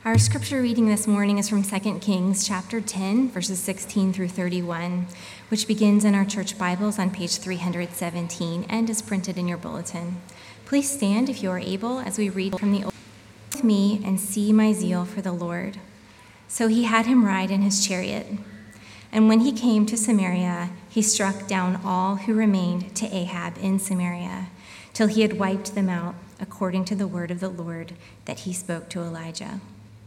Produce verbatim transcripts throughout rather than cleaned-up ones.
Our scripture reading this morning is from Second Kings chapter ten, verses sixteen through thirty-one, which begins in our church Bibles on page three hundred seventeen and is printed in your bulletin. Please stand if you are able as we read from the Old Testament with me and see my zeal for the Lord. So he had him ride in his chariot. And when he came to Samaria, he struck down all who remained to Ahab in Samaria, till he had wiped them out, according to the word of the Lord that he spoke to Elijah.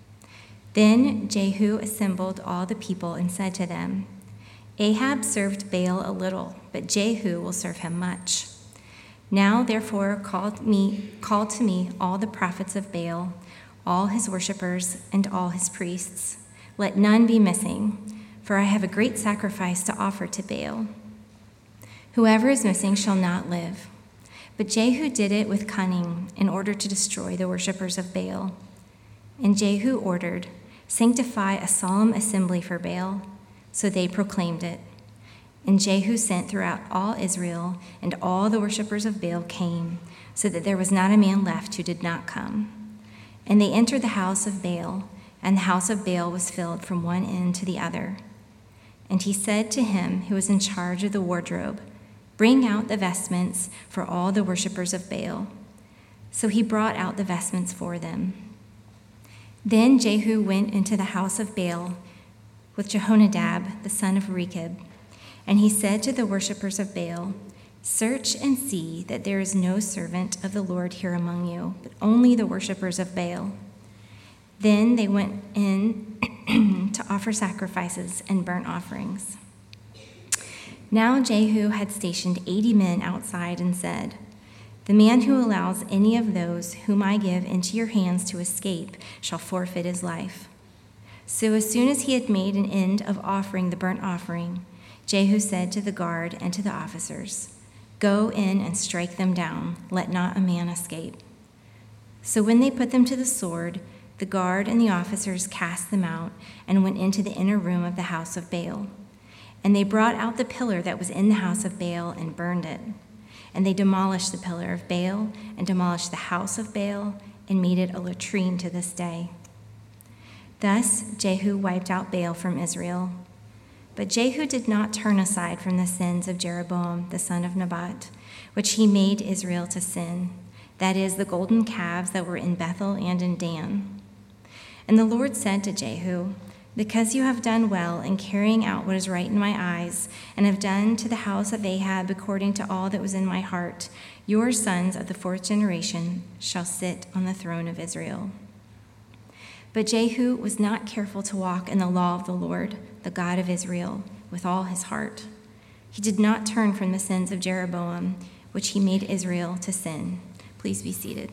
Then Jehu assembled all the people and said to them, Ahab served Baal a little, but Jehu will serve him much. Now therefore call me, call to me all the prophets of Baal, all his worshippers, and all his priests. Let none be missing, for I have a great sacrifice to offer to Baal. Whoever is missing shall not live. But Jehu did it with cunning in order to destroy the worshippers of Baal. And Jehu ordered, Sanctify a solemn assembly for Baal. So they proclaimed it. And Jehu sent throughout all Israel, and all the worshippers of Baal came, so that there was not a man left who did not come. And they entered the house of Baal, and the house of Baal was filled from one end to the other. And he said to him who was in charge of the wardrobe, Bring out the vestments for all the worshippers of Baal. So he brought out the vestments for them. Then Jehu went into the house of Baal with Jehonadab, the son of Rechab, and he said to the worshippers of Baal, Search and see that there is no servant of the Lord here among you, but only the worshippers of Baal. Then they went in to offer sacrifices and burnt offerings. Now Jehu had stationed eighty men outside and said, The man who allows any of those whom I give into your hands to escape shall forfeit his life. So as soon as he had made an end of offering the burnt offering, Jehu said to the guard and to the officers, Go in and strike them down, let not a man escape. So when they put them to the sword, the guard and the officers cast them out and went into the inner room of the house of Baal. And they brought out the pillar that was in the house of Baal and burned it. And they demolished the pillar of Baal and demolished the house of Baal and made it a latrine to this day. Thus Jehu wiped out Baal from Israel. But Jehu did not turn aside from the sins of Jeroboam, the son of Nebat, which he made Israel to sin, that is, the golden calves that were in Bethel and in Dan. And the Lord said to Jehu, Because you have done well in carrying out what is right in my eyes, and have done to the house of Ahab according to all that was in my heart, your sons of the fourth generation shall sit on the throne of Israel. But Jehu was not careful to walk in the law of the Lord, the God of Israel, with all his heart. He did not turn from the sins of Jeroboam, which he made Israel to sin. Please be seated.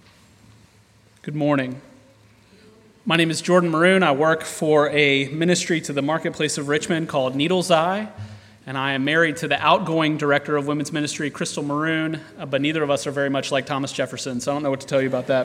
Good morning. My name is Jordan Maroon. I work for a ministry to the marketplace of Richmond called Needle's Eye, and I am married to the outgoing director of women's ministry, Crystal Maroon, uh, but neither of us are very much like Thomas Jefferson, so I don't know what to tell you about that.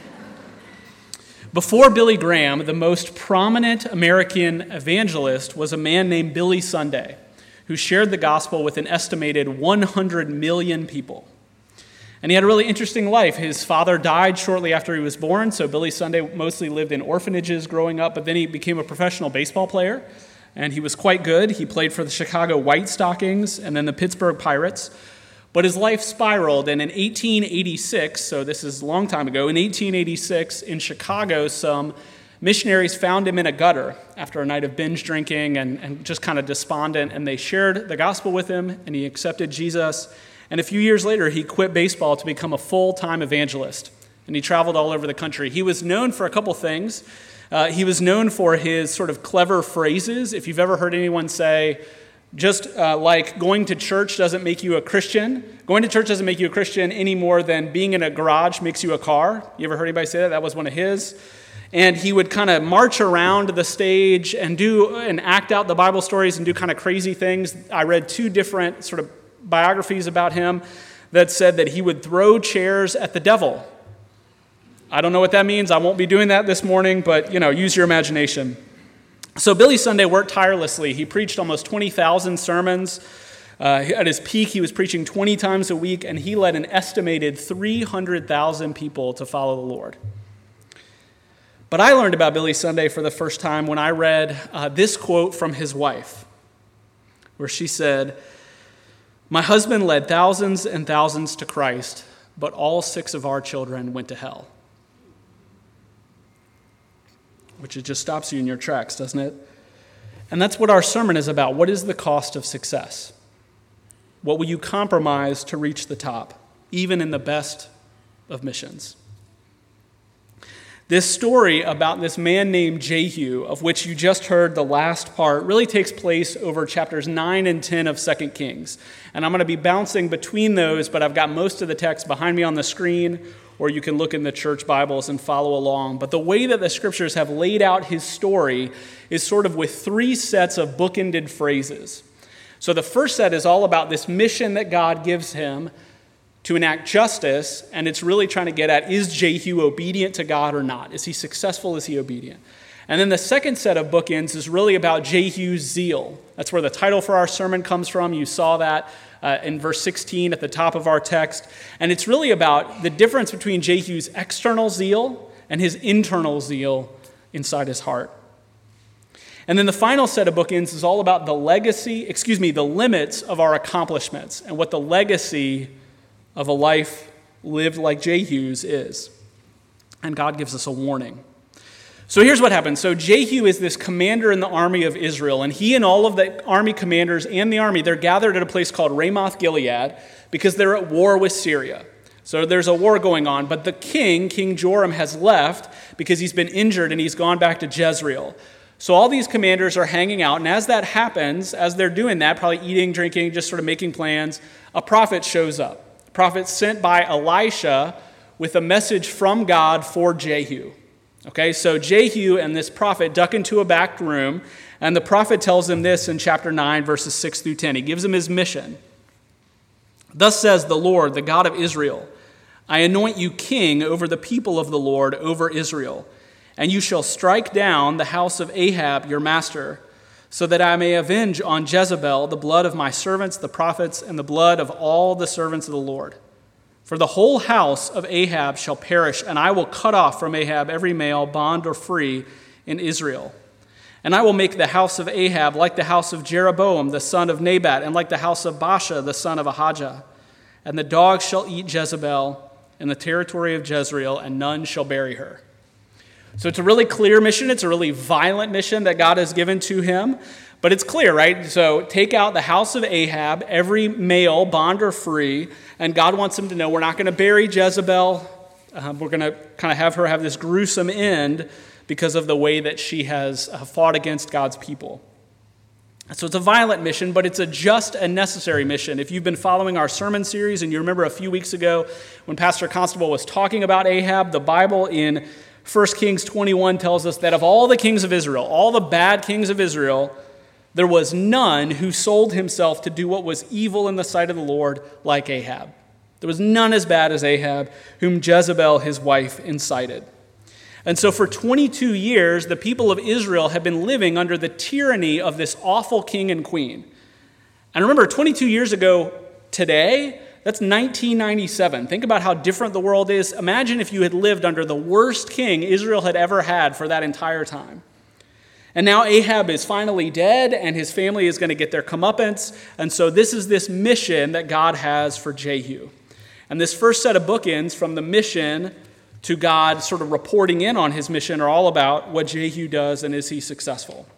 Before Billy Graham, the most prominent American evangelist was a man named Billy Sunday, who shared the gospel with an estimated one hundred million people. And he had a really interesting life. His father died shortly after he was born, so Billy Sunday mostly lived in orphanages growing up, but then he became a professional baseball player, and he was quite good. He played for the Chicago White Stockings and then the Pittsburgh Pirates. But his life spiraled, and in eighteen eighty-six, so this is a long time ago, in eighteen eighty-six in Chicago, some missionaries found him in a gutter after a night of binge drinking and, and just kind of despondent, and they shared the gospel with him, and he accepted Jesus. And a few years later, he quit baseball to become a full-time evangelist, and he traveled all over the country. He was known for a couple things. Uh, he was known for his sort of clever phrases. If you've ever heard anyone say, just uh, like going to church doesn't make you a Christian, going to church doesn't make you a Christian any more than being in a garage makes you a car. You ever heard anybody say that? That was one of his. And he would kind of march around the stage and do and act out the Bible stories and do kind of crazy things. I read two different sort of biographies about him that said that he would throw chairs at the devil. I don't know what that means. I won't be doing that this morning, but, you know, use your imagination. So Billy Sunday worked tirelessly. He preached almost twenty thousand sermons. Uh, at his peak, he was preaching twenty times a week, and he led an estimated three hundred thousand people to follow the Lord. But I learned about Billy Sunday for the first time when I read uh, this quote from his wife, where she said, "My husband led thousands and thousands to Christ, but all six of our children went to hell." Which it just stops you in your tracks, doesn't it? And that's what our sermon is about. What is the cost of success? What will you compromise to reach the top, even in the best of missions? This story about this man named Jehu, of which you just heard the last part, really takes place over chapters nine and ten of Second Kings. And I'm going to be bouncing between those, but I've got most of the text behind me on the screen, or you can look in the church Bibles and follow along. But the way that the scriptures have laid out his story is sort of with three sets of bookended phrases. So the first set is all about this mission that God gives him to enact justice, and it's really trying to get at, is Jehu obedient to God or not? Is he successful? Is he obedient? And then the second set of bookends is really about Jehu's zeal. That's where the title for our sermon comes from. You saw that uh, in verse sixteen at the top of our text. And it's really about the difference between Jehu's external zeal and his internal zeal inside his heart. And then the final set of bookends is all about the legacy, excuse me, the limits of our accomplishments and what the legacy of a life lived like Jehu's is. And God gives us a warning. So here's what happens. So Jehu is this commander in the army of Israel, and he and all of the army commanders and the army, they're gathered at a place called Ramoth Gilead because they're at war with Syria. So there's a war going on, but the king, King Joram, has left because he's been injured and he's gone back to Jezreel. So all these commanders are hanging out, and as that happens, as they're doing that, probably eating, drinking, just sort of making plans, a prophet shows up. A prophet sent by Elisha with a message from God for Jehu. Okay, so Jehu and this prophet duck into a back room, and the prophet tells him this in chapter nine, verses six through ten. He gives him his mission. "Thus says the Lord, the God of Israel, I anoint you king over the people of the Lord, over Israel. And you shall strike down the house of Ahab, your master, so that I may avenge on Jezebel the blood of my servants, the prophets, and the blood of all the servants of the Lord. For the whole house of Ahab shall perish, and I will cut off from Ahab every male, bond or free, in Israel. And I will make the house of Ahab like the house of Jeroboam, the son of Nebat, and like the house of Baasha, the son of Ahijah. And the dogs shall eat Jezebel in the territory of Jezreel, and none shall bury her." So it's a really clear mission. It's a really violent mission that God has given to him. But it's clear, right? So take out the house of Ahab, every male, bond or free, and God wants him to know we're not going to bury Jezebel. Uh, we're going to kind of have her have this gruesome end because of the way that she has uh, fought against God's people. So it's a violent mission, but it's a just and necessary mission. If you've been following our sermon series, and you remember a few weeks ago when Pastor Constable was talking about Ahab, the Bible in First Kings twenty-one tells us that of all the kings of Israel, all the bad kings of Israel, there was none who sold himself to do what was evil in the sight of the Lord like Ahab. There was none as bad as Ahab, whom Jezebel, his wife, incited. And so for twenty-two years, the people of Israel have been living under the tyranny of this awful king and queen. And remember, twenty-two years ago today, that's nineteen ninety-seven. Think about how different the world is. Imagine if you had lived under the worst king Israel had ever had for that entire time. And now Ahab is finally dead, and his family is going to get their comeuppance. And so this is this mission that God has for Jehu. And this first set of bookends from the mission to God sort of reporting in on his mission are all about what Jehu does and is he successful.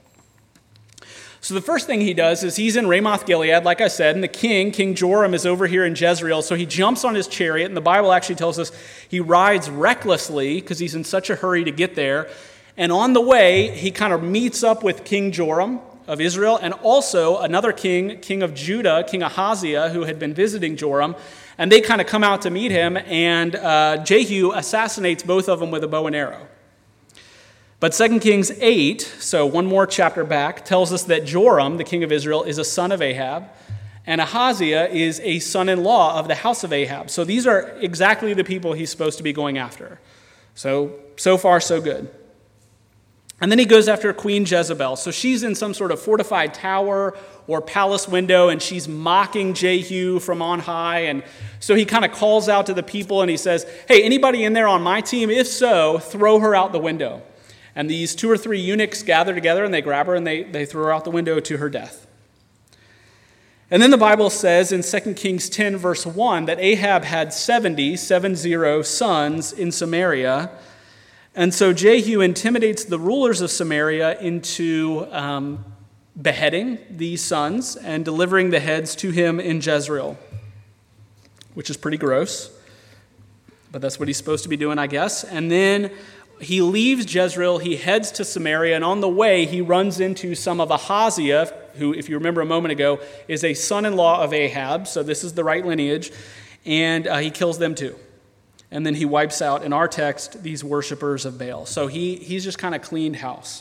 So the first thing he does is he's in Ramoth Gilead, like I said, and the king, King Joram, is over here in Jezreel. So he jumps on his chariot, and the Bible actually tells us he rides recklessly because he's in such a hurry to get there. And on the way, he kind of meets up with King Joram of Israel and also another king, king of Judah, King Ahaziah, who had been visiting Joram. And they kind of come out to meet him, and uh, Jehu assassinates both of them with a bow and arrow. But Second Kings eight, so one more chapter back, tells us that Joram, the king of Israel, is a son of Ahab, and Ahaziah is a son-in-law of the house of Ahab. So these are exactly the people he's supposed to be going after. So, so far, so good. And then he goes after Queen Jezebel. So she's in some sort of fortified tower or palace window, and she's mocking Jehu from on high. And so he kind of calls out to the people, and he says, "Hey, anybody in there on my team? If so, throw her out the window." And these two or three eunuchs gather together and they grab her and they, they throw her out the window to her death. And then the Bible says in Second Kings ten, verse one, that Ahab had seventy, seven zero, sons in Samaria. And so Jehu intimidates the rulers of Samaria into um, beheading these sons and delivering the heads to him in Jezreel, which is pretty gross. But that's what he's supposed to be doing, I guess. And then he leaves Jezreel, he heads to Samaria, and on the way he runs into some of Ahaziah, who, if you remember a moment ago, is a son-in-law of Ahab, so this is the right lineage, and uh, he kills them too. And then he wipes out, in our text, these worshipers of Baal. So he, he's just kind of cleaned house.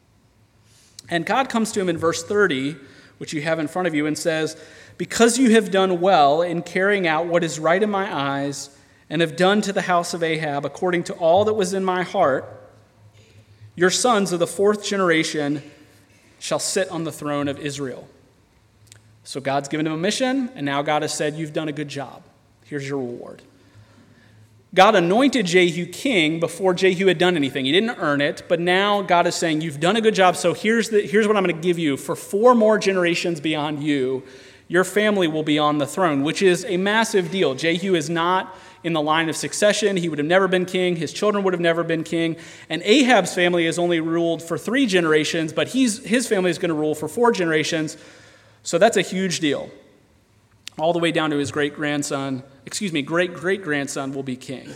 And God comes to him in verse thirty, which you have in front of you, and says, "Because you have done well in carrying out what is right in my eyes, and have done to the house of Ahab according to all that was in my heart, your sons of the fourth generation shall sit on the throne of Israel." So God's given him a mission, and now God has said, you've done a good job. Here's your reward. God anointed Jehu king before Jehu had done anything. He didn't earn it, but now God is saying, you've done a good job, so here's, the, here's what I'm going to give you. For four more generations beyond you, your family will be on the throne, which is a massive deal. Jehu is not in the line of succession. He would have never been king. His children would have never been king. And Ahab's family has only ruled for three generations, but he's, his family is going to rule for four generations. So that's a huge deal. All the way down to his great-grandson, excuse me, great-great-grandson will be king.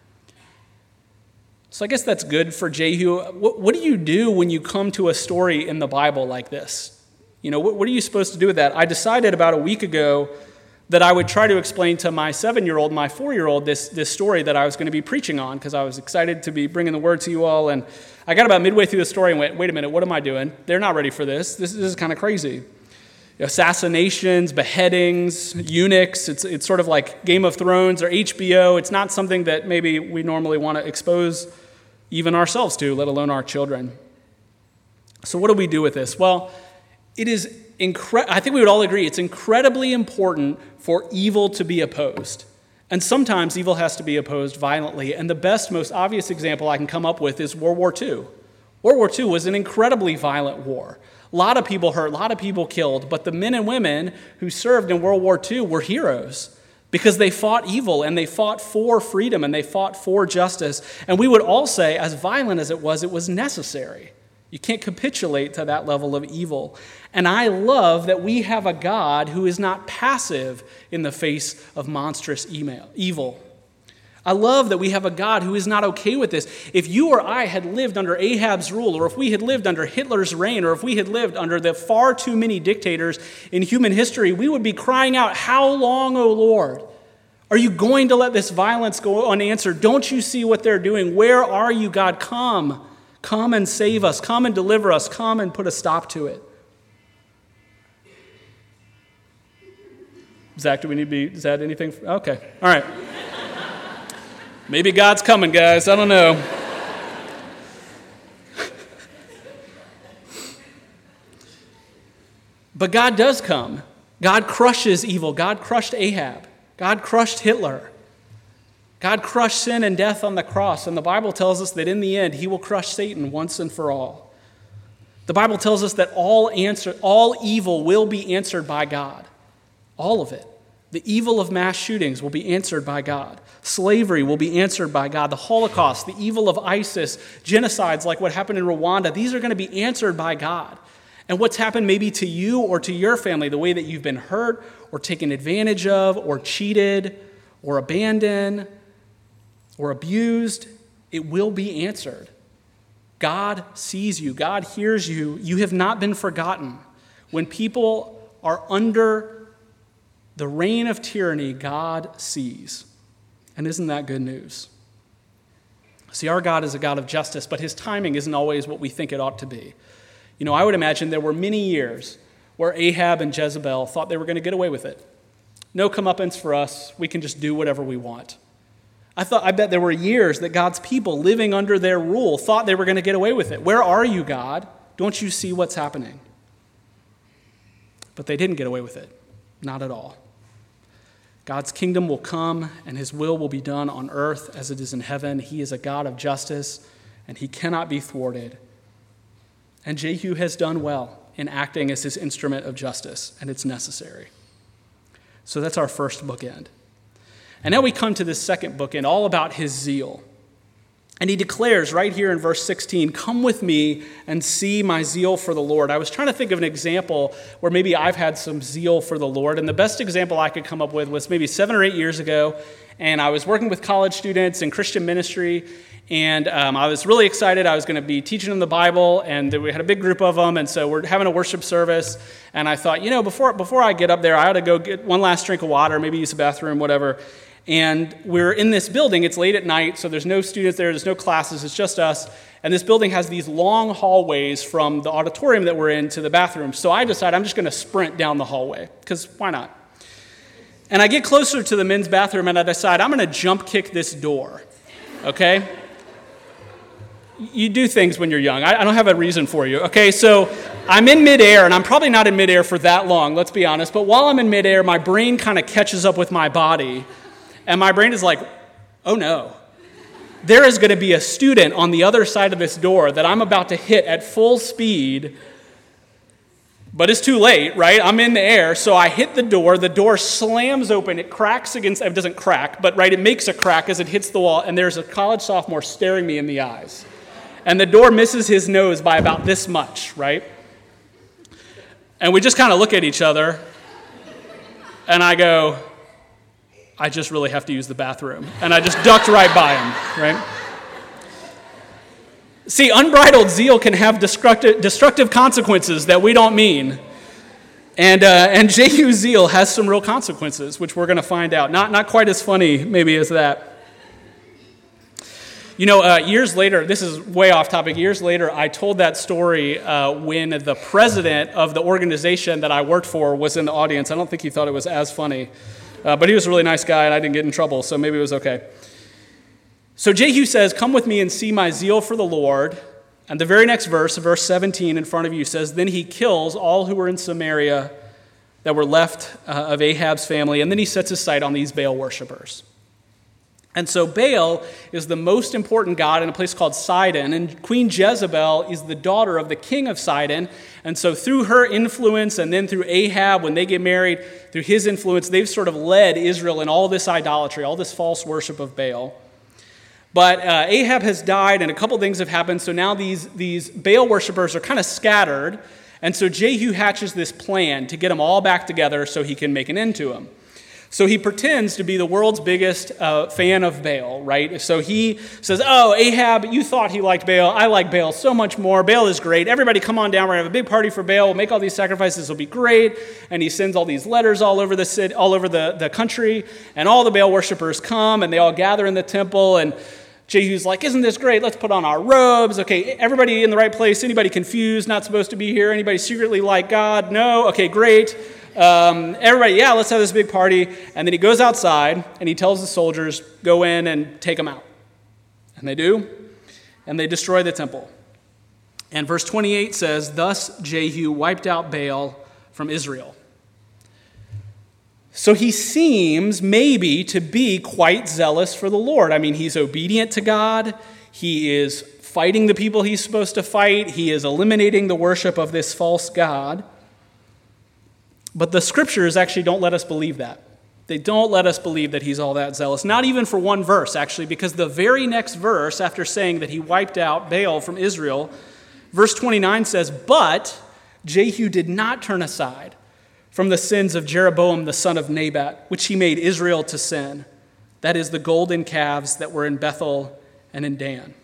So I guess that's good for Jehu. What, what do you do when you come to a story in the Bible like this? You know, what, what are you supposed to do with that? I decided about a week ago that I would try to explain to my seven-year-old and my four-year-old this, this story that I was going to be preaching on, because I was excited to be bringing the word to you all. And I got about midway through the story and went, wait a minute, what am I doing? They're not ready for this. This, this is kind of crazy. Assassinations, beheadings, eunuchs. It's, it's sort of like Game of Thrones or H B O. It's not something that maybe we normally want to expose even ourselves to, let alone our children. So what do we do with this? Well, it is incre- I think we would all agree it's incredibly important for evil to be opposed. And sometimes evil has to be opposed violently. And the best, most obvious example I can come up with is World War Two. World War Two was an incredibly violent war. A lot of people hurt, a lot of people killed, but the men and women who served in World War Two were heroes because they fought evil and they fought for freedom and they fought for justice. And we would all say, as violent as it was, it was necessary. You can't capitulate to that level of evil. And I love that we have a God who is not passive in the face of monstrous email, evil. I love that we have a God who is not okay with this. If you or I had lived under Ahab's rule, or if we had lived under Hitler's reign, or if we had lived under the far too many dictators in human history, we would be crying out, "How long, O Lord? Are you going to let this violence go unanswered? Don't you see what they're doing? Where are you, God? Come. Come and save us. Come and deliver us. Come and put a stop to it." Zach, do we need to be, is that anything? Okay, all right. Maybe God's coming, guys. I don't know. But God does come. God crushes evil. God crushed Ahab. God crushed Hitler. God crushed sin and death on the cross. And the Bible tells us that in the end, he will crush Satan once and for all. The Bible tells us that all answer, all evil will be answered by God. All of it. The evil of mass shootings will be answered by God. Slavery will be answered by God. The Holocaust, the evil of ISIS, genocides like what happened in Rwanda, these are going to be answered by God. And what's happened maybe to you or to your family, the way that you've been hurt or taken advantage of or cheated or abandoned or abused, it will be answered. God sees you. God hears you. You have not been forgotten. When people are under the reign of tyranny, God sees. And isn't that good news? See, our God is a God of justice, but his timing isn't always what we think it ought to be. You know, I would imagine there were many years where Ahab and Jezebel thought they were going to get away with it. No comeuppance for us. We can just do whatever we want. I thought, I bet there were years that God's people living under their rule thought they were going to get away with it. Where are you, God? Don't you see what's happening? But they didn't get away with it. Not at all. God's kingdom will come and his will will be done on earth as it is in heaven. He is a God of justice and he cannot be thwarted. And Jehu has done well in acting as his instrument of justice, and it's necessary. So that's our first bookend. And now we come to this second bookend, all about his zeal. And he declares right here in verse sixteen, "Come with me and see my zeal for the Lord." I was trying to think of an example where maybe I've had some zeal for the Lord. And the best example I could come up with was maybe seven or eight years ago. And I was working with college students in Christian ministry. And um, I was really excited. I was going to be teaching them the Bible. And we had a big group of them. And so we're having a worship service. And I thought, you know, before, before I get up there, I ought to go get one last drink of water, maybe use the bathroom, whatever. And we're in this building. It's late at night, so there's no students there. There's no classes. It's just us. And this building has these long hallways from the auditorium that we're in to the bathroom. So I decide I'm just going to sprint down the hallway, because why not? And I get closer to the men's bathroom, and I decide I'm going to jump kick this door, okay? You do things when you're young. I, I don't have a reason for you, okay? So I'm in midair, and I'm probably not in midair for that long, let's be honest. But while I'm in midair, my brain kind of catches up with my body. And my brain is like, oh no, there is going to be a student on the other side of this door that I'm about to hit at full speed, but it's too late, right? I'm in the air, so I hit the door. The door slams open. It cracks against, it doesn't crack, but right, it makes a crack as it hits the wall, and there's a college sophomore staring me in the eyes. And the door misses his nose by about this much, right? And we just kind of look at each other, and I go, I just really have to use the bathroom. And I just ducked right by him, right? See, unbridled zeal can have destructive, destructive consequences that we don't mean. And uh, and Jehu's zeal has some real consequences, which we're going to find out. Not, not quite as funny, maybe, as that. You know, uh, years later, this is way off topic, years later, I told that story uh, when the president of the organization that I worked for was in the audience. I don't think he thought it was as funny. Uh, but he was a really nice guy, and I didn't get in trouble, so maybe it was okay. So Jehu says, "Come with me and see my zeal for the Lord." And the very next verse, verse seventeen in front of you, says, "Then he kills all who were in Samaria that were left uh, of Ahab's family, and then he sets his sight on these Baal worshipers." And so Baal is the most important god in a place called Sidon, and Queen Jezebel is the daughter of the king of Sidon. And so through her influence, and then through Ahab, when they get married, through his influence, they've sort of led Israel in all this idolatry, all this false worship of Baal. But uh, Ahab has died, and a couple things have happened, so now these, these Baal worshipers are kind of scattered, and so Jehu hatches this plan to get them all back together so he can make an end to them. So he pretends to be the world's biggest uh, fan of Baal, right? So he says, "Oh, Ahab, you thought he liked Baal. I like Baal so much more. Baal is great. Everybody come on down. We're going to have a big party for Baal. We'll make all these sacrifices. It'll be great." And he sends all these letters all over the city, all over the, the country, and all the Baal worshipers come, and they all gather in the temple, and Jehu's like, "Isn't this great? Let's put on our robes. Okay, everybody in the right place. Anybody confused, not supposed to be here? Anybody secretly like God? No? Okay, great. Um, everybody, yeah, let's have this big party." And then he goes outside and he tells the soldiers, "Go in and take them out." And they do, and they destroy the temple. And verse twenty-eight says, "Thus Jehu wiped out Baal from Israel." So he seems maybe to be quite zealous for the Lord. I mean, he's obedient to God. He is fighting the people he's supposed to fight. He is eliminating the worship of this false god. But the scriptures actually don't let us believe that. They don't let us believe that he's all that zealous. Not even for one verse, actually, because the very next verse, after saying that he wiped out Baal from Israel, verse twenty-nine says, "But Jehu did not turn aside from the sins of Jeroboam the son of Nebat, which he made Israel to sin. That is, the golden calves that were in Bethel and in Dan."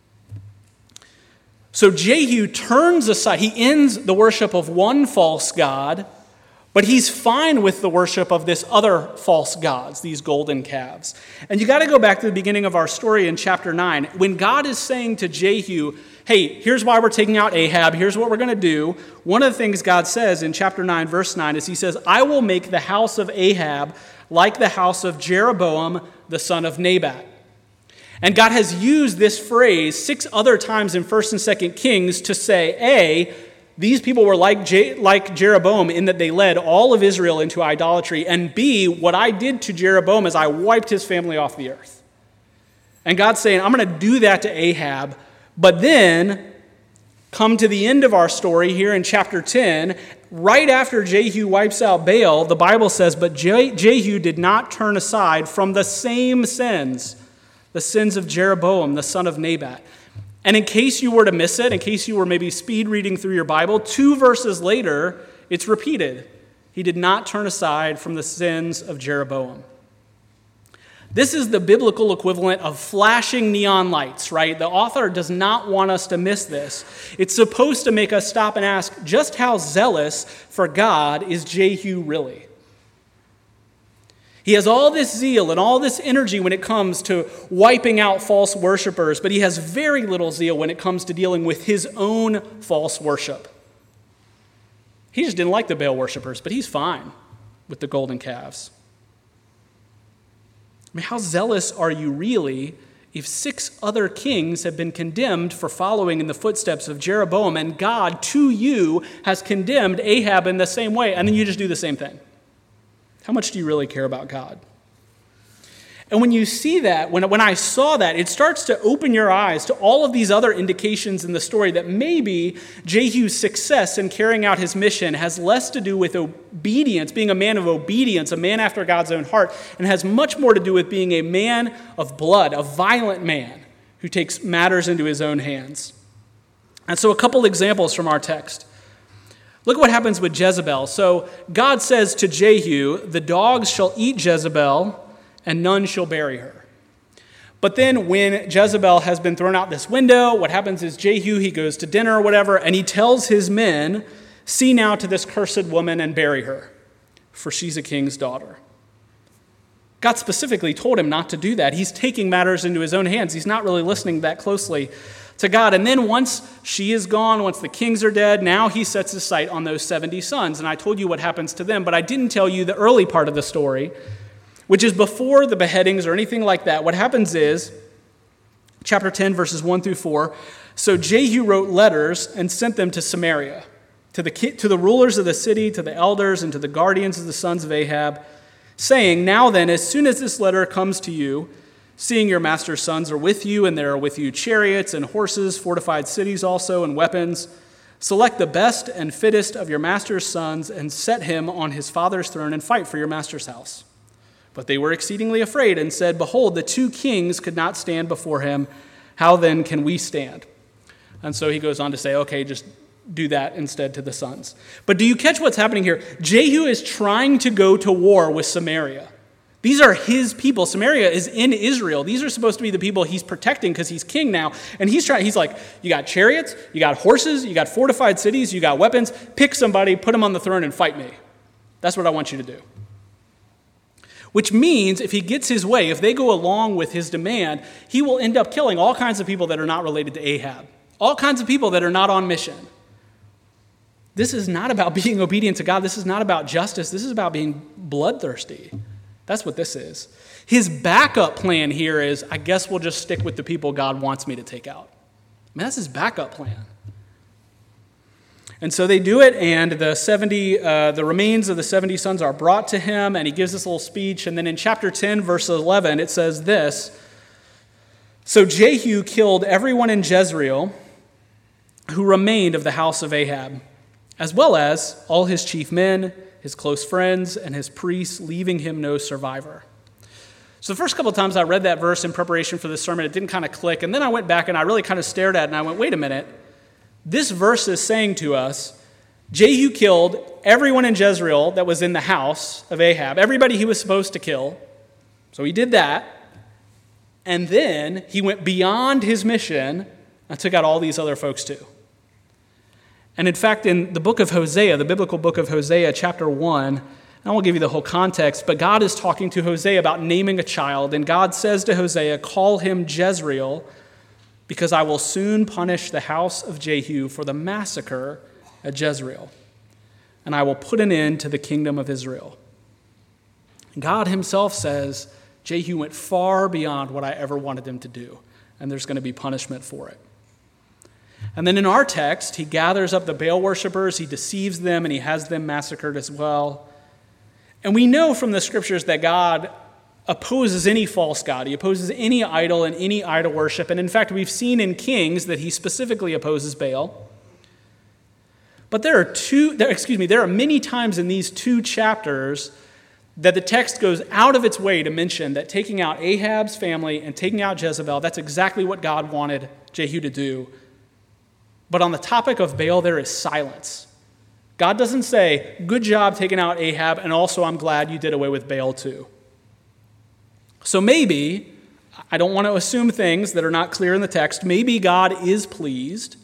So Jehu turns aside. He ends the worship of one false god, but he's fine with the worship of this other false gods, these golden calves. And you got to go back to the beginning of our story in chapter nine. When God is saying to Jehu, "Hey, here's why we're taking out Ahab. Here's what we're going to do." One of the things God says in chapter nine, verse nine, is he says, "I will make the house of Ahab like the house of Jeroboam, the son of Nebat." And God has used this phrase six other times in First and Second Kings to say, A, these people were like, Je- like Jeroboam in that they led all of Israel into idolatry. And B, what I did to Jeroboam is I wiped his family off the earth. And God's saying, I'm going to do that to Ahab, But then, come to the end of our story here in chapter ten, right after Jehu wipes out Baal, the Bible says, but Jehu did not turn aside from the same sins, the sins of Jeroboam, the son of Nebat. And in case you were to miss it, in case you were maybe speed reading through your Bible, two verses later, it's repeated. He did not turn aside from the sins of Jeroboam. This is the biblical equivalent of flashing neon lights, right? The author does not want us to miss this. It's supposed to make us stop and ask, just how zealous for God is Jehu really? He has all this zeal and all this energy when it comes to wiping out false worshipers, but he has very little zeal when it comes to dealing with his own false worship. He just didn't like the Baal worshipers, but he's fine with the golden calves. I mean, how zealous are you really if six other kings have been condemned for following in the footsteps of Jeroboam, and God, to you, has condemned Ahab in the same way, and then you just do the same thing? How much do you really care about God? And when you see that, when, when I saw that, it starts to open your eyes to all of these other indications in the story that maybe Jehu's success in carrying out his mission has less to do with obedience, being a man of obedience, a man after God's own heart, and has much more to do with being a man of blood, a violent man who takes matters into his own hands. And so a couple examples from our text. Look at what happens with Jezebel. So God says to Jehu, the dogs shall eat Jezebel, and none shall bury her. But then when Jezebel has been thrown out this window, what happens is Jehu, he goes to dinner or whatever, and he tells his men, see now to this cursed woman and bury her, for she's a king's daughter. God specifically told him not to do that. He's taking matters into his own hands. He's not really listening that closely to God. And then once she is gone, once the kings are dead, now he sets his sight on those seventy sons. And I told you what happens to them, but I didn't tell you the early part of the story, which is before the beheadings or anything like that. What happens is, chapter ten, verses one through four, so Jehu wrote letters and sent them to Samaria, to the, to the rulers of the city, to the elders, and to the guardians of the sons of Ahab, saying, now then, as soon as this letter comes to you, seeing your master's sons are with you, and there are with you chariots and horses, fortified cities also, and weapons, select the best and fittest of your master's sons and set him on his father's throne and fight for your master's house. But they were exceedingly afraid and said, behold, the two kings could not stand before him. How then can we stand? And so he goes on to say, okay, just do that instead to the sons. But do you catch what's happening here? Jehu is trying to go to war with Samaria. These are his people. Samaria is in Israel. These are supposed to be the people he's protecting because he's king now. And he's trying, he's like, you got chariots, you got horses, you got fortified cities, you got weapons. Pick somebody, put him on the throne and fight me. That's what I want you to do. Which means if he gets his way, if they go along with his demand, he will end up killing all kinds of people that are not related to Ahab. All kinds of people that are not on mission. This is not about being obedient to God. This is not about justice. This is about being bloodthirsty. That's what this is. His backup plan here is, I guess we'll just stick with the people God wants me to take out. I mean, that's his backup plan. And so they do it, and the seventy, uh, the remains of the seventy sons are brought to him, and he gives this little speech. And then in chapter ten, verse eleven, it says this, so Jehu killed everyone in Jezreel who remained of the house of Ahab, as well as all his chief men, his close friends, and his priests, leaving him no survivor. So the first couple of times I read that verse in preparation for this sermon, it didn't kind of click. And then I went back and I really kind of stared at it, and I went, wait a minute. This verse is saying to us, Jehu killed everyone in Jezreel that was in the house of Ahab, everybody he was supposed to kill. So he did that. And then he went beyond his mission and took out all these other folks too. And in fact, in the book of Hosea, the biblical book of Hosea, chapter one, and I won't give you the whole context, but God is talking to Hosea about naming a child. And God says to Hosea, call him Jezreel, because I will soon punish the house of Jehu for the massacre at Jezreel, and I will put an end to the kingdom of Israel. God himself says, Jehu went far beyond what I ever wanted him to do, and there's going to be punishment for it. And then in our text, he gathers up the Baal worshipers, he deceives them, and he has them massacred as well. And we know from the scriptures that God opposes any false god. He opposes any idol and any idol worship. And in fact, we've seen in Kings that he specifically opposes Baal. But there are two, there, excuse me, there are many times in these two chapters that the text goes out of its way to mention that taking out Ahab's family and taking out Jezebel, that's exactly what God wanted Jehu to do. But on the topic of Baal, there is silence. God doesn't say, good job taking out Ahab, and also I'm glad you did away with Baal too. So maybe, I don't want to assume things that are not clear in the text, maybe God is pleased,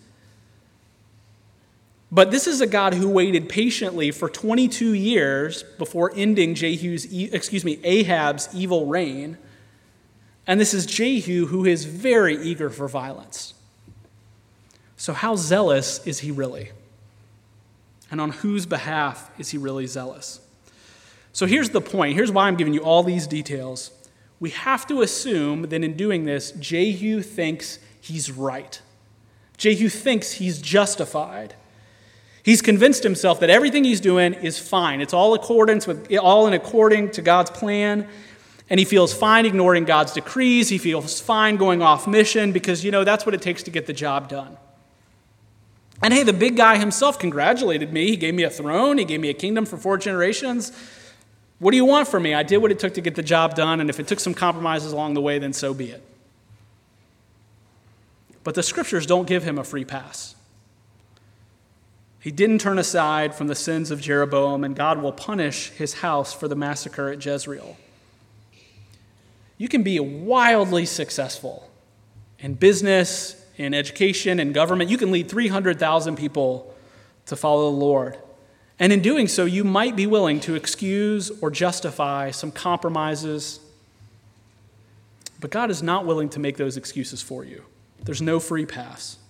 but this is a God who waited patiently for twenty-two years before ending Jehu's, excuse me, Ahab's evil reign. And this is Jehu who is very eager for violence. So how zealous is he really? And on whose behalf is he really zealous? So here's the point. Here's why I'm giving you all these details. We have to assume that in doing this, Jehu thinks he's right. Jehu thinks he's justified. He's convinced himself that everything he's doing is fine. It's all accordance with, all in according to God's plan. And he feels fine ignoring God's decrees. He feels fine going off mission because, you know, that's what it takes to get the job done. And hey, the big guy himself congratulated me. He gave me a throne. He gave me a kingdom for four generations. What do you want from me? I did what it took to get the job done, and if it took some compromises along the way, then so be it. But the scriptures don't give him a free pass. He didn't turn aside from the sins of Jeroboam, and God will punish his house for the massacre at Jezreel. You can be wildly successful in business, in education, in government. You can lead three hundred thousand people to follow the Lord. And in doing so, you might be willing to excuse or justify some compromises. But God is not willing to make those excuses for you. There's no free pass.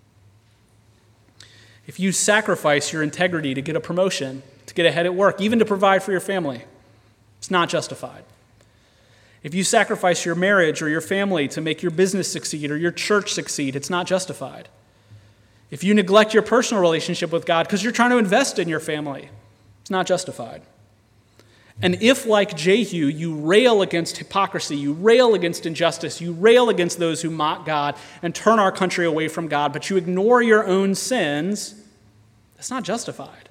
If you sacrifice your integrity to get a promotion, to get ahead at work, even to provide for your family, it's not justified. If you sacrifice your marriage or your family to make your business succeed or your church succeed, it's not justified. If you neglect your personal relationship with God because you're trying to invest in your family, it's not justified. And if, like Jehu, you rail against hypocrisy, you rail against injustice, you rail against those who mock God and turn our country away from God, but you ignore your own sins, that's not justified.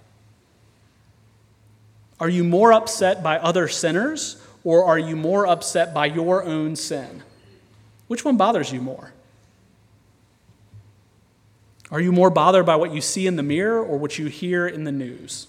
Are you more upset by other sinners, or are you more upset by your own sin? Which one bothers you more? Are you more bothered by what you see in the mirror or what you hear in the news?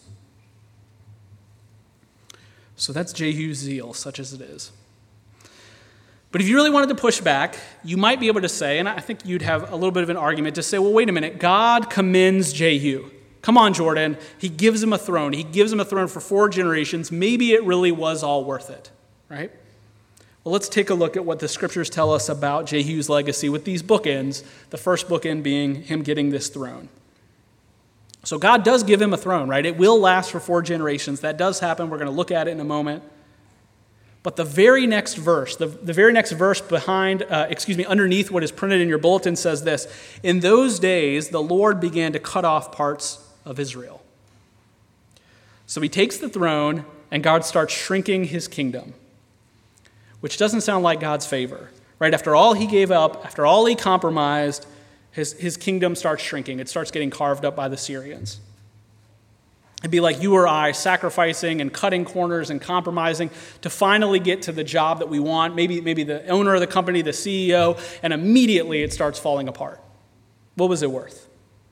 So that's Jehu's zeal, such as it is. But if you really wanted to push back, you might be able to say, and I think you'd have a little bit of an argument to say, well, wait a minute, God commends Jehu. Come on, Jordan. He gives him a throne. He gives him a throne for four generations. Maybe it really was all worth it, right? Well, let's take a look at what the scriptures tell us about Jehu's legacy with these bookends, the first bookend being him getting this throne. So God does give him a throne, right? It will last for four generations. That does happen. We're going to look at it in a moment. But the very next verse, the, the very next verse behind, uh, excuse me, underneath what is printed in your bulletin says this: in those days, the Lord began to cut off parts of Israel. So he takes the throne and God starts shrinking his kingdom, which doesn't sound like God's favor, right? After all he gave up, after all he compromised, his, his kingdom starts shrinking. It starts getting carved up by the Syrians. It'd be like you or I sacrificing and cutting corners and compromising to finally get to the job that we want, maybe, maybe the owner of the company, the C E O, and immediately it starts falling apart. What was it worth?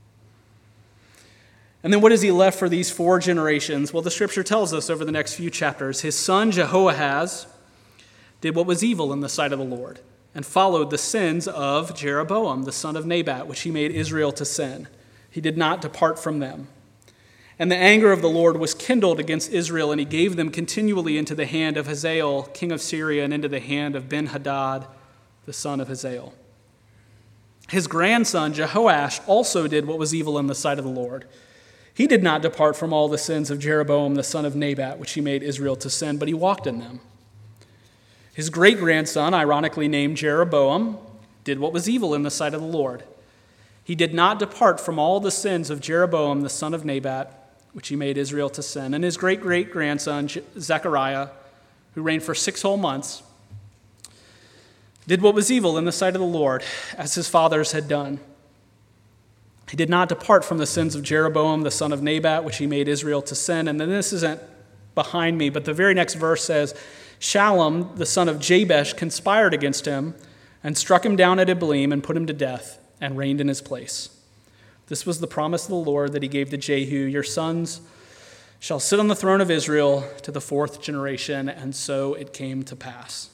And then what is he left for these four generations? Well, the scripture tells us over the next few chapters, his son Jehoahaz did what was evil in the sight of the Lord and followed the sins of Jeroboam, the son of Nebat, which he made Israel to sin. He did not depart from them. And the anger of the Lord was kindled against Israel, and he gave them continually into the hand of Hazael, king of Syria, and into the hand of Ben-Hadad, the son of Hazael. His grandson Jehoash also did what was evil in the sight of the Lord. He did not depart from all the sins of Jeroboam, the son of Nebat, which he made Israel to sin, but he walked in them. His great-grandson, ironically named Jeroboam, did what was evil in the sight of the Lord. He did not depart from all the sins of Jeroboam, the son of Nebat, which he made Israel to sin. And his great-great-grandson, Zechariah, who reigned for six whole months, did what was evil in the sight of the Lord, as his fathers had done. He did not depart from the sins of Jeroboam, the son of Nebat, which he made Israel to sin. And then this isn't behind me, but the very next verse says, Shallum, the son of Jabesh, conspired against him and struck him down at Ibleam and put him to death and reigned in his place. This was the promise of the Lord that he gave to Jehu, your sons shall sit on the throne of Israel to the fourth generation, and so it came to pass.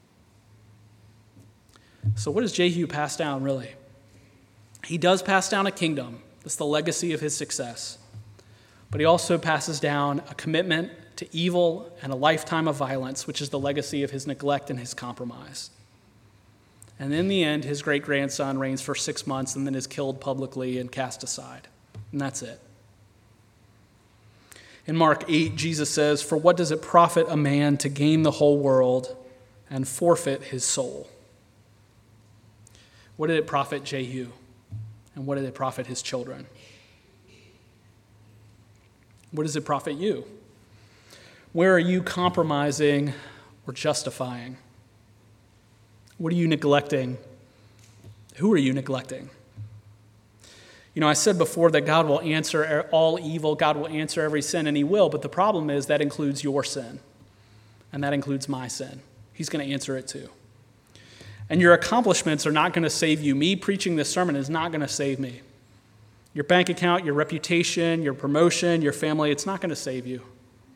So what does Jehu pass down, really? He does pass down a kingdom. That's the legacy of his success. But he also passes down a commitment to evil and a lifetime of violence, which is the legacy of his neglect and his compromise. And in the end, his great-grandson reigns for six months and then is killed publicly and cast aside. And that's it. In Mark eight, Jesus says, "For what does it profit a man to gain the whole world and forfeit his soul?" What did it profit Jehu? And what did it profit his children? What does it profit you? Where are you compromising or justifying? What are you neglecting? Who are you neglecting? You know, I said before that God will answer all evil, God will answer every sin, and he will, but the problem is that includes your sin, and that includes my sin. He's going to answer it too. And your accomplishments are not going to save you. Me preaching this sermon is not going to save me. Your bank account, your reputation, your promotion, your family, it's not going to save you.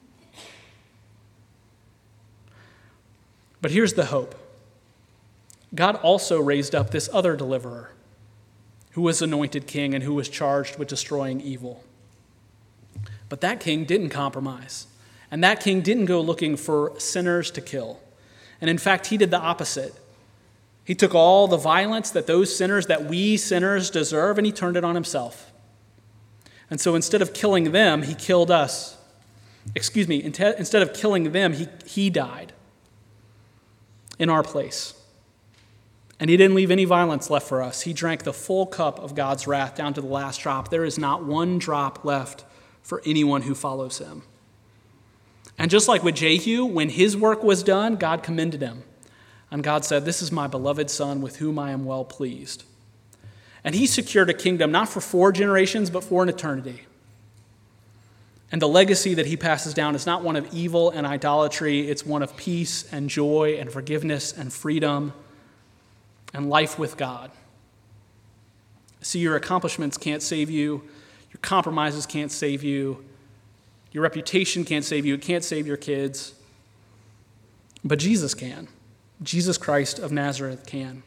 But here's the hope. God also raised up this other deliverer who was anointed king and who was charged with destroying evil. But that king didn't compromise. And that king didn't go looking for sinners to kill. And in fact, he did the opposite. He took all the violence that those sinners, that we sinners deserve, and he turned it on himself. And so instead of killing them, he killed us. Excuse me, instead of killing them, he, he died in our place. And he didn't leave any violence left for us. He drank the full cup of God's wrath down to the last drop. There is not one drop left for anyone who follows him. And just like with Jehu, when his work was done, God commended him. And God said, "This is my beloved son with whom I am well pleased." And he secured a kingdom not for four generations, but for an eternity. And the legacy that he passes down is not one of evil and idolatry. It's one of peace and joy and forgiveness and freedom and life with God. See, your accomplishments can't save you. Your compromises can't save you. Your reputation can't save you. It can't save your kids. But Jesus can. Jesus Christ of Nazareth can.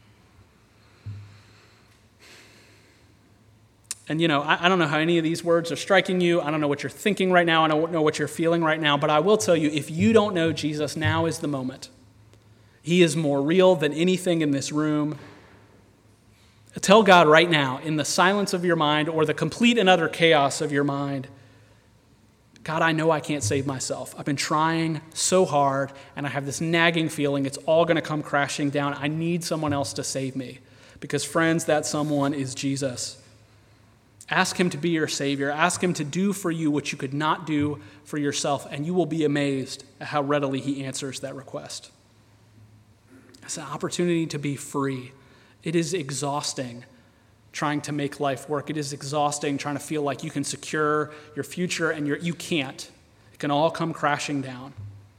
And, you know, I, I don't know how any of these words are striking you. I don't know what you're thinking right now. I don't know what you're feeling right now. But I will tell you, if you don't know Jesus, now is the moment. He is more real than anything in this room. Tell God right now, in the silence of your mind or the complete and utter chaos of your mind, God, I know I can't save myself. I've been trying so hard, and I have this nagging feeling it's all going to come crashing down. I need someone else to save me. Because, friends, that someone is Jesus. Ask him to be your Savior. Ask him to do for you what you could not do for yourself, and you will be amazed at how readily he answers that request. It's an opportunity to be free. It is exhausting trying to make life work. It is exhausting trying to feel like you can secure your future, and you're, you can't. It can all come crashing down.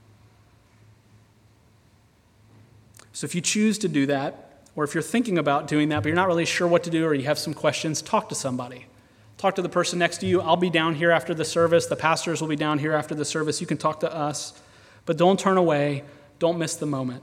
So if you choose to do that, or if you're thinking about doing that, but you're not really sure what to do, or you have some questions, talk to somebody. Talk to the person next to you. I'll be down here after the service. The pastors will be down here after the service. You can talk to us. But don't turn away. Don't miss the moment.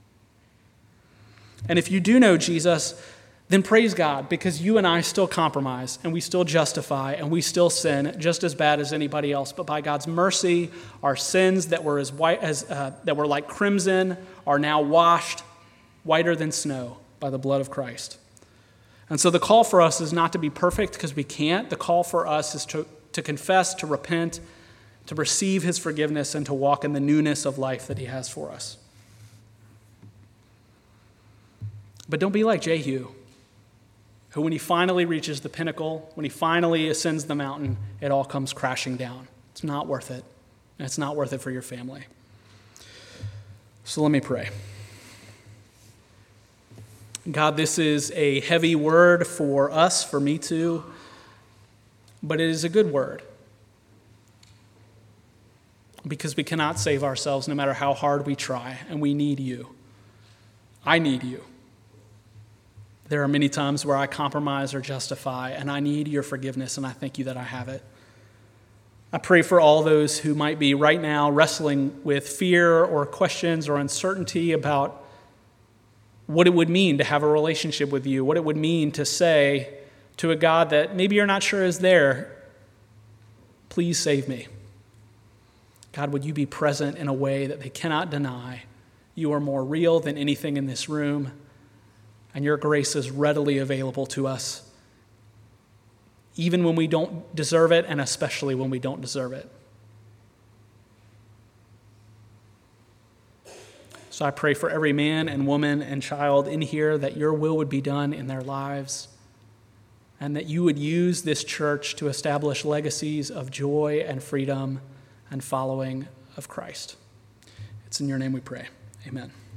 And if you do know Jesus, then praise God, because you and I still compromise, and we still justify, and we still sin just as bad as anybody else. But by God's mercy, our sins that were as white as uh, that were like crimson are now washed whiter than snow by the blood of Christ. And so the call for us is not to be perfect, because we can't. The call for us is to, to confess, to repent, to receive his forgiveness, and to walk in the newness of life that he has for us. But don't be like Jehu, who when he finally reaches the pinnacle, when he finally ascends the mountain, it all comes crashing down. It's not worth it. And it's not worth it for your family. So let me pray. God, this is a heavy word for us, for me too, but it is a good word because we cannot save ourselves no matter how hard we try, and we need you. I need you. There are many times where I compromise or justify, and I need your forgiveness, and I thank you that I have it. I pray for all those who might be right now wrestling with fear or questions or uncertainty about what it would mean to have a relationship with you, what it would mean to say to a God that maybe you're not sure is there, please save me. God, would you be present in a way that they cannot deny? You are more real than anything in this room, and your grace is readily available to us, even when we don't deserve it, and especially when we don't deserve it. So I pray for every man and woman and child in here that your will would be done in their lives, and that you would use this church to establish legacies of joy and freedom and following of Christ. It's in your name we pray. Amen.